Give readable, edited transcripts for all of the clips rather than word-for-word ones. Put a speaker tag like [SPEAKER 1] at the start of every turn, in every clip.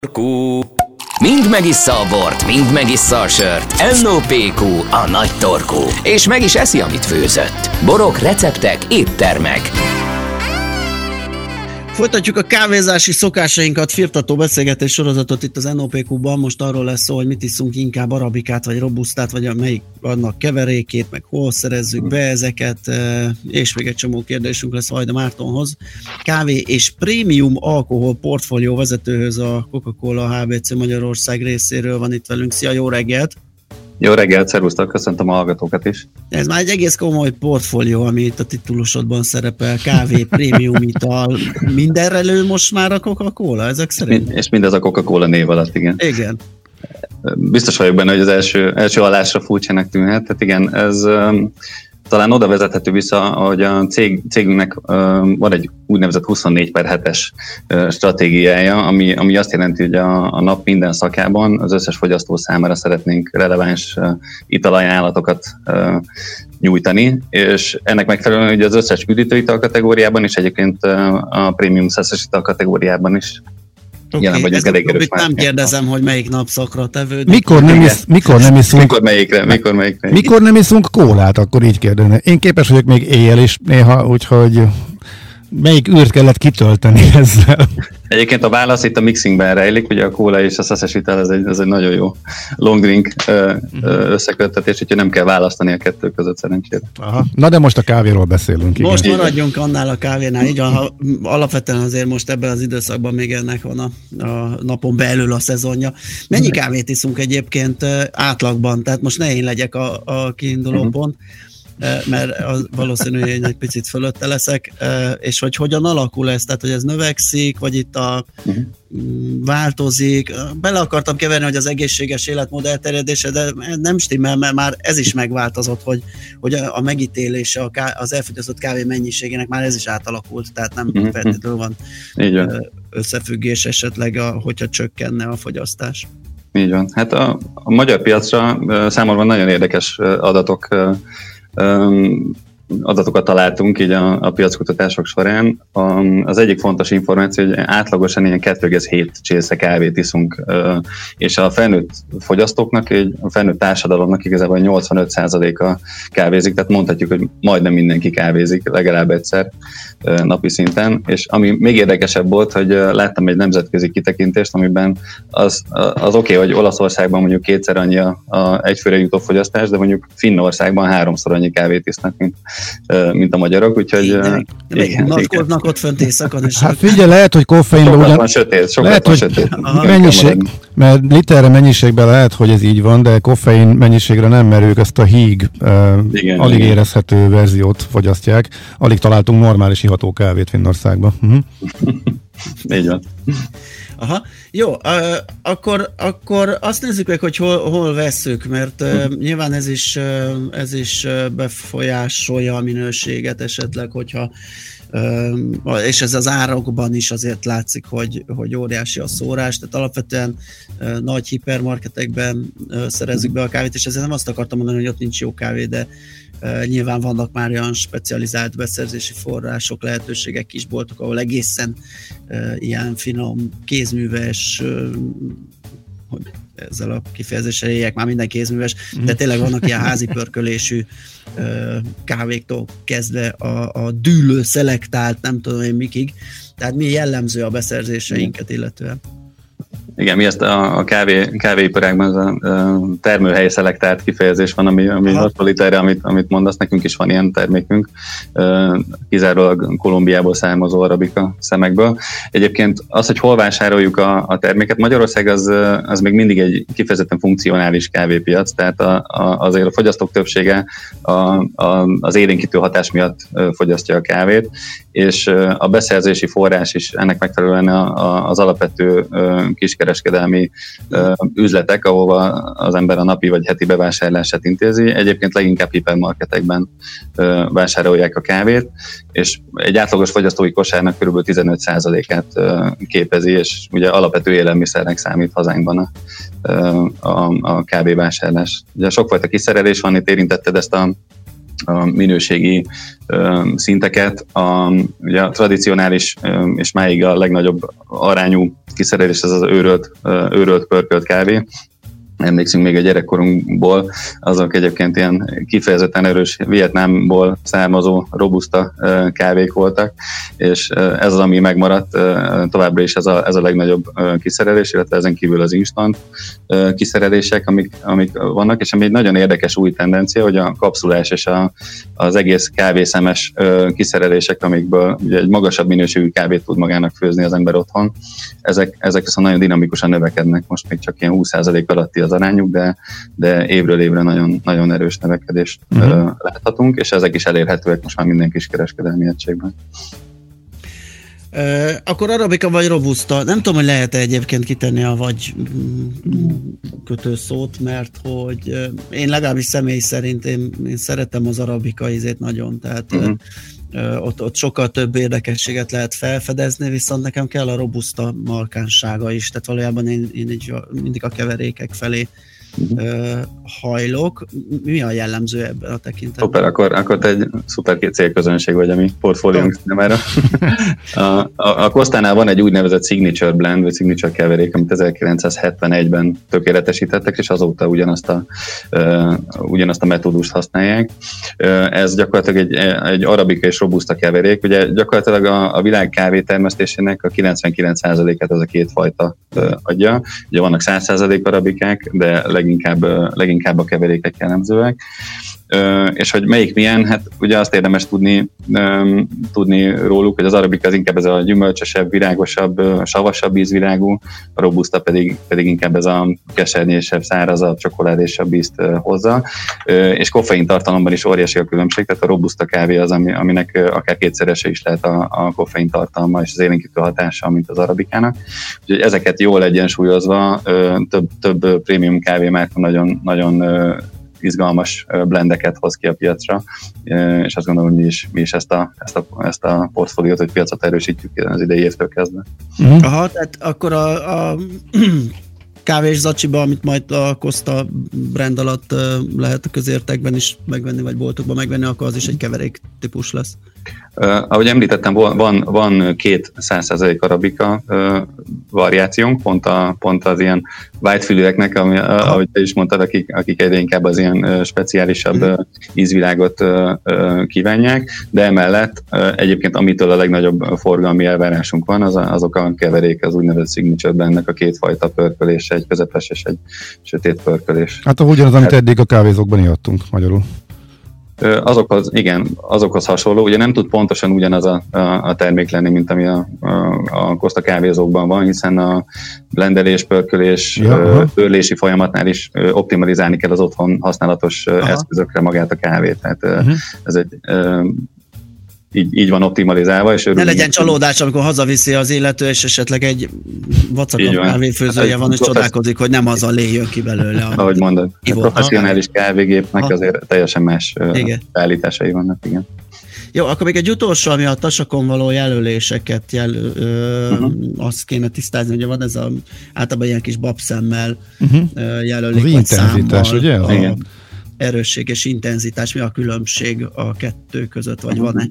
[SPEAKER 1] torkú. Mind megissza a bort, mind megissza a sört. NOPQ, a nagy torkú. És meg is eszi, amit főzött. Borok, receptek, éttermek.
[SPEAKER 2] Folytatjuk a kávézási szokásainkat, firtató beszélgetés sorozatot itt az NOPQ-ban. Most arról lesz szó, hogy mit iszunk, inkább arabikát, vagy robusztát, vagy melyik annak keverékét, meg hol szerezzük be ezeket, és még egy csomó kérdésünk lesz Vajda Mártonhoz. Kávé és prémium alkohol portfólió vezetőhöz, a Coca-Cola HBC Magyarország részéről van itt velünk. Szia, jó reggelt!
[SPEAKER 3] Jó reggelt, szervusztok, köszöntöm a hallgatókat is.
[SPEAKER 2] Ez már egy egész komoly portfólió, ami itt a titulosodban szerepel, kávé, prémium ital, mindenre lő most már a Coca-Cola, ezek szerint?
[SPEAKER 3] És mindez a Coca-Cola név alatt, igen.
[SPEAKER 2] Igen.
[SPEAKER 3] Biztos vagyok benne, hogy az első hallásra furcsának tűnhet, tehát igen, ez talán oda vezethető vissza, hogy a cégünknek van egy úgynevezett 24/7-es stratégiája, ami azt jelenti, hogy a nap minden szakában az összes fogyasztó számára szeretnénk releváns italajánlatokat nyújtani, és ennek megfelelően ugye az összes üdítőital kategóriában, és egyébként a prémium szeszes ital kategóriában is.
[SPEAKER 2] Okay, nem kérdezem, hogy melyik napszakra tevődik.
[SPEAKER 4] Mikor nem iszunk kólát, akkor így kérdezni. Én képes vagyok még éjjel is néha, úgyhogy melyik űrt kellett kitölteni ezzel?
[SPEAKER 3] Egyébként a válasz itt a mixingben rejlik, ugye a kóla és a szeszes ital, ez egy nagyon jó long drink összeköttetés, úgyhogy nem kell választani a kettő között szerencsére.
[SPEAKER 4] Aha. Na de most a kávéról beszélünk. Igen.
[SPEAKER 2] Most maradjunk annál a kávénál, így van, alapvetően azért most ebben az időszakban még ennek van a napon belül a szezonja. Mennyi kávét iszunk egyébként átlagban? Tehát most ne én legyek a kiinduló pont, mert valószínűleg én egy picit fölötte leszek, és hogy hogyan alakul ez, tehát hogy ez növekszik, vagy itt változik. Bele akartam keverni, hogy az egészséges életmód elterjedése, de nem stimmel, mert már ez is megváltozott, hogy a megítélése az elfogyasztott kávé mennyiségének már ez is átalakult, tehát nem feltétlenül van összefüggés esetleg, hogyha csökkenne a fogyasztás.
[SPEAKER 3] Így van. Hát a magyar piacra számomra nagyon érdekes adatokat találtunk így a piackutatások során. Az egyik fontos információ, hogy átlagosan ilyen 2,7 csésze kávét iszunk, és a felnőtt fogyasztóknak, a felnőtt társadalomnak igazából 85%-a kávézik, tehát mondhatjuk, hogy majdnem mindenki kávézik legalább egyszer napi szinten, és ami még érdekesebb volt, hogy láttam egy nemzetközi kitekintést, amiben az oké, hogy Olaszországban mondjuk 2-szer annyi a egyfőre jutó fogyasztás, de mondjuk Finnországban 3-szor annyi kávét isznak, mint a magyarok, úgyhogy...
[SPEAKER 2] Nagykodnak ott fönt éjszakon.
[SPEAKER 4] Hát figyelj, lehet, hogy koffeinban
[SPEAKER 3] sokat van sötét.
[SPEAKER 4] Mennyiség, mert literre mennyiségben lehet, hogy ez így van, de koffein mennyiségre nem, mert ők ezt a híg alig érezhető verziót fogyasztják. Alig találtunk normális iható kávét Finnországban.
[SPEAKER 3] Így van.
[SPEAKER 2] Aha, jó, akkor azt nézzük meg, hogy hol vesszük, mert nyilván ez is befolyásolja a minőséget esetleg, hogyha és ez az árakban is azért látszik, hogy óriási a szórás, tehát alapvetően nagy hipermarketekben szerezzük be a kávét, és ezzel nem azt akartam mondani, hogy ott nincs jó kávé, de nyilván vannak már olyan specializált beszerzési források, lehetőségek, kisboltok, ahol egészen ilyen finom, kézműves, hogy ezzel a kifejezéssel éljek, már minden kézműves, de tényleg vannak ilyen házi pörkölésű kávéktól kezdve a dűlő, szelektált, nem tudom én mikig, tehát mi jellemző a beszerzéseinket illetően.
[SPEAKER 3] Igen, mi ezt a kávéiparágban a termőhely szelektált kifejezés van, ami hasonlít erre, amit mondasz, nekünk is van ilyen termékünk, kizárólag Kolumbiából származó arabika szemekből. Egyébként az, hogy hol vásároljuk a terméket, Magyarország az még mindig egy kifejezetten funkcionális kávépiac, tehát azért a fogyasztók többsége az élénkítő hatás miatt fogyasztja a kávét, és a beszerzési forrás is ennek megfelelően az alapvető kiskereskedelmi üzletek, ahova az ember a napi vagy heti bevásárlását intézi. Egyébként leginkább hipermarketekben vásárolják a kávét, és egy átlagos fogyasztói kosárnak kb. 15%-át képezi, és ugye alapvető élelmiszernek számít hazánkban a kávévásárlás. Ugye sokfajta kiszerelés van, itt érintetted ezt minőségi szinteket. Ugye a tradicionális és máig a legnagyobb arányú kiszerelés ez az őrölt pörkölt kávé. Emlékszünk még a gyerekkorunkból, azok egyébként ilyen kifejezetten erős Vietnámból származó robusta kávék voltak, és ez az, ami megmaradt továbbra is ez a legnagyobb kiszerelés, illetve ezen kívül az instant kiszerelések, amik vannak, és ami egy nagyon érdekes új tendencia, hogy a kapszulás és az egész kávészemes kiszerelések, amikből ugye egy magasabb minőségű kávét tud magának főzni az ember otthon, ezek viszont nagyon dinamikusan növekednek, most még csak ilyen 20% alatti az arányuk, de évről évre nagyon, nagyon erős növekedést láthatunk, és ezek is elérhetőek most már minden kiskereskedelmi egységben.
[SPEAKER 2] Akkor arabika vagy robusta, nem tudom, hogy lehet-e egyébként kitenni a vagy kötőszót, mert hogy én legalábbis személy szerint én szeretem az arabika ízét nagyon, tehát ott sokkal több érdekességet lehet felfedezni, viszont nekem kell a robusta markánssága is, tehát valójában én így mindig a keverékek felé hajlok. Mi a jellemző ebben a tekintetben?
[SPEAKER 3] Szuper, akkor te egy szuper célközönség vagy a mi portfóliónk számára. A Costánál van egy úgynevezett Signature Blend, vagy Signature keverék, amit 1971-ben tökéletesítettek, és azóta ugyanazt a metódust használják. Ez gyakorlatilag egy arabika és robusta keverék. Ugye gyakorlatilag a világ kávétermesztésének a 99%-át az a két fajta adja. Ugye vannak 100% arabikák, de leginkább a keverékek jellemzőek. És hogy melyik milyen, hát ugye azt érdemes tudni róluk, hogy az arabika az inkább ez a gyümölcsösebb, virágosabb, savasabb ízvilágú, a robusta pedig inkább ez a kesernyésebb, szárazabb, csokoládésabb ízt hozza, és koffein tartalomban is óriási a különbség, tehát a robusta kávé az, aminek akár kétszerese is lehet a koffein tartalma és az élénkítő hatása, mint az arabikának. Úgyhogy ezeket jól egyensúlyozva több prémium kávémárka nagyon izgalmas blendeket hoz ki a piacra, és azt gondolom, hogy mi is ezt a portfóliót, hogy piacot erősítjük az idei évtől kezdve.
[SPEAKER 2] Aha, tehát akkor a kávés zacsiba, amit majd a Costa brand alatt lehet a közértekben is megvenni, vagy boltokban megvenni, akkor az is egy keverék típus lesz.
[SPEAKER 3] Ahogy említettem, van két 100% arabika variációnk, pont az ilyen whitefülűeknek, ahogy te is mondtad, akik egyre inkább az ilyen speciálisabb ízvilágot kívánják, de emellett egyébként amitől a legnagyobb forgalmi elvárásunk van, azok a keverék, az úgynevezett Signature Blendnek a kétfajta pörkölés, egy közepes és egy sötét pörkölés.
[SPEAKER 4] Hát ugyanaz, amit eddig a kávézókban ihattunk magyarul.
[SPEAKER 3] Azokhoz hasonló. Ugye nem tud pontosan ugyanaz a termék lenni, mint ami a Costa kávézókban van, hiszen a blendelés, pörkölés, törlési folyamatnál is optimalizálni kell az otthon használatos eszközökre magát a kávét. Tehát ez egy így van optimalizálva. És
[SPEAKER 2] ne legyen csalódás, amikor hazaviszi az illető, és esetleg egy vacakabb kávéfőzője van, és csodálkozik, hogy nem az a lé jön ki belőle.
[SPEAKER 3] Ahogy mondod, a professzionális kávégépnek azért teljesen más beállításai vannak, igen.
[SPEAKER 2] Jó, akkor még egy utolsó, ami a tasakon való jelöléseket azt kéne tisztázni, hogy van ez általában ilyen kis babszemmel jelölik,
[SPEAKER 4] az intenzitás, ugye?
[SPEAKER 2] Erősség és intenzitás, mi a különbség a kettő között, vagy van-e?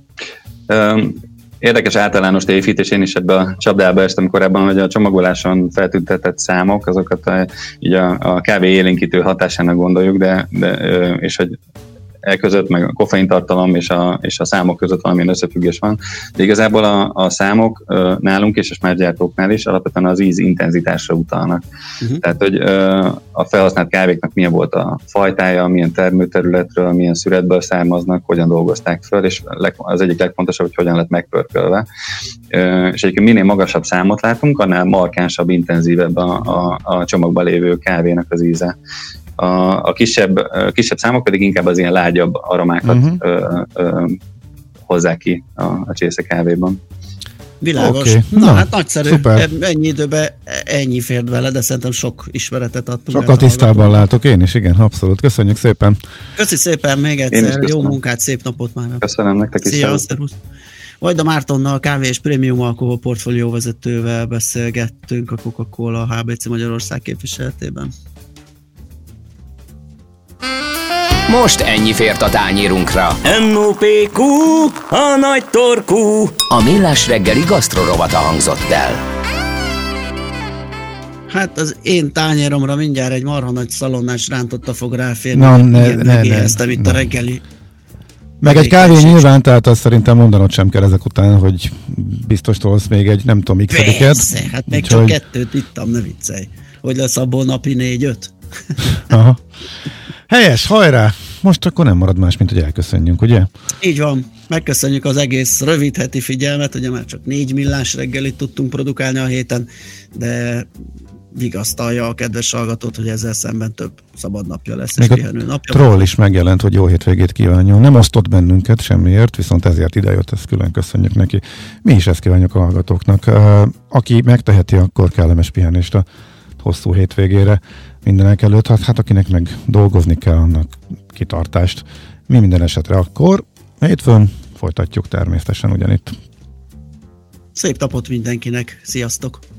[SPEAKER 3] Érdekes általános tévhités, én is ebbe a csapdába estem korábban, hogy a csomagoláson feltüntetett számok, azokat így a kávé élénkítő hatásának gondoljuk, de és hogy között, meg a koffein tartalom és a számok között valamilyen összefüggés van. De igazából a számok nálunk és a smárgyártóknál is alapvetően az íz intenzitásra utalnak. Tehát, hogy a felhasznált kávéknak milyen volt a fajtája, milyen termőterületről, milyen szüretből származnak, hogyan dolgozták föl, és az egyik legfontosabb, hogy hogyan lett megpörkölve. És egyébként minél magasabb számot látunk, annál markánsabb, intenzívebb a csomagban lévő kávénak az íze. A kisebb számok pedig inkább az ilyen lágyabb aromákat hozzák ki a csésze kávéban.
[SPEAKER 2] Világos. Okay. Hát nagyszerű. Szuper. Ennyi időben ennyi fért vele, de szerintem sok ismeretet adtunk.
[SPEAKER 4] Sokkal tisztában látok én is, igen, abszolút. Köszönjük szépen.
[SPEAKER 2] Köszi szépen még egyszer. Jó munkát, szép napot már.
[SPEAKER 3] Köszönöm nektek is.
[SPEAKER 2] Szia, szervusz. Vajda Mártonnal, a kávé és prémium alkohol portfólió vezetővel beszélgettünk a Coca-Cola HBC Magyarország képviseletében.
[SPEAKER 1] Most ennyi fért a tányérunkra. NOPQ, a nagy torkú. A Millás reggeli gasztrorovata hangzott el.
[SPEAKER 2] Hát az én tányéromra mindjárt egy marha nagy szalonnás rántotta fog ráférni.
[SPEAKER 4] Ne.
[SPEAKER 2] Itt a reggeli.
[SPEAKER 4] Meg egy kávé nyilván, tehát azt szerintem mondanod sem kell ezek után, hogy biztos tolsz még egy, nem tudom, x-ediket.
[SPEAKER 2] Persze, hát még csak 2 ittam, ne viccelj. Hogy lesz abból napi 4-5?
[SPEAKER 4] Aha. Helyes, hajrá! Most akkor nem marad más, mint hogy elköszönjünk, ugye?
[SPEAKER 2] Így van. Megköszönjük az egész rövid heti figyelmet, ugye már csak 4 millás reggelit tudtunk produkálni a héten, de vigasztalja a kedves hallgatót, hogy ezzel szemben több szabad napja lesz, és pihenő napja.
[SPEAKER 4] Troll is megjelent, hogy jó hétvégét kívánjon. Nem osztott bennünket semmiért, viszont ezért idejött, ezt külön köszönjük neki. Mi is ezt kívánjuk a hallgatóknak. Aki megteheti, akkor kellemes pihenést a hosszú hétvégére mindenek előtt. Hát akinek meg dolgozni kell, annak kitartást. Mi minden esetre akkor hétfőn folytatjuk természetesen ugyanitt.
[SPEAKER 2] Szép napot mindenkinek, sziasztok!